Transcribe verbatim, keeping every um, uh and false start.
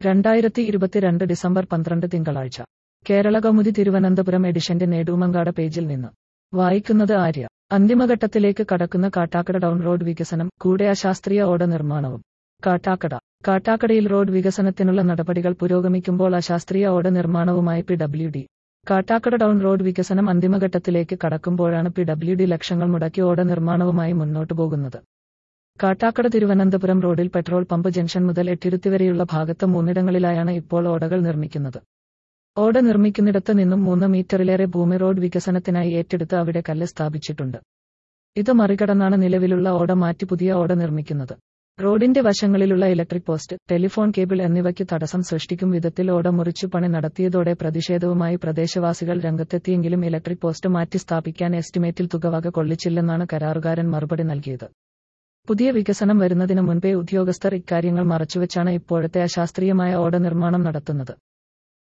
രണ്ടായിരത്തി ഇരുപത്തിരണ്ട് ഡിസംബർ പന്ത്രണ്ട് തിങ്കളാഴ്ച കേരളകൗമുദി തിരുവനന്തപുരം എഡിഷന്റെ നെടുമങ്ങാട് പേജിൽ നിന്ന് വായിക്കുന്നത് ആര്യ. അന്തിമഘട്ടത്തിലേക്ക് കടക്കുന്ന കാട്ടാക്കട ടൗൺ റോഡ് വികസനം, കൂടെ അശാസ്ത്രീയ ഓട നിർമ്മാണവും. കാട്ടാക്കട കാട്ടാക്കടയിൽ റോഡ് വികസനത്തിനുള്ള നടപടികൾ പുരോഗമിക്കുമ്പോൾ അശാസ്ത്രീയ ഓട നിർമ്മാണവുമായി P W D. Kattakada town road വികസനം അന്തിമഘട്ടത്തിലേക്ക് കടക്കുമ്പോഴാണ് പി ഡബ്ല്യു ഡി ലക്ഷങ്ങൾ മുടക്കി ഓട നിർമ്മാണവുമായി മുന്നോട്ടു പോകുന്നത്. കാട്ടാക്കട തിരുവനന്തപുരം റോഡിൽ പെട്രോൾ പമ്പ് ജംഗ്ഷൻ മുതൽ എട്ടിരുത്തി വരെയുള്ള ഭാഗത്ത് മൂന്നിടങ്ങളിലായാണ് ഇപ്പോൾ ഓടകൾ നിർമ്മിക്കുന്നത്. ഓട നിർമ്മിക്കുന്നിടത്ത് നിന്നും മൂന്ന് മീറ്ററിലേറെ ഭൂമി റോഡ് വികസനത്തിനായി ഏറ്റെടുത്ത് അവിടെ കല്ല് സ്ഥാപിച്ചിട്ടുണ്ട്. ഇത് മറികടന്നാണ് നിലവിലുള്ള ഓട മാറ്റി പുതിയ ഓട നിർമ്മിക്കുന്നത്. റോഡിന്റെ വശങ്ങളിലുള്ള ഇലക്ട്രിക് പോസ്റ്റ്, ടെലിഫോൺ കേബിൾ എന്നിവയ്ക്ക് തടസ്സം സൃഷ്ടിക്കും വിധത്തിൽ ഓട മുറിച്ചു പണി നടത്തിയതോടെ പ്രതിഷേധവുമായി പ്രദേശവാസികൾ രംഗത്തെത്തിയെങ്കിലും ഇലക്ട്രിക് പോസ്റ്റ് മാറ്റി സ്ഥാപിക്കാൻ എസ്റ്റിമേറ്റിൽ തുക വക കൊള്ളിച്ചില്ലെന്നാണ് കരാറുകാരൻ മറുപടി നൽകിയത്. പുതിയ വികസനം വരുന്നതിന് മുൻപേ ഉദ്യോഗസ്ഥർ ഇക്കാര്യങ്ങൾ മറച്ചുവെച്ചാണ് ഇപ്പോഴത്തെ അശാസ്ത്രീയമായ ഓട നിർമ്മാണം നടത്തുന്നത്.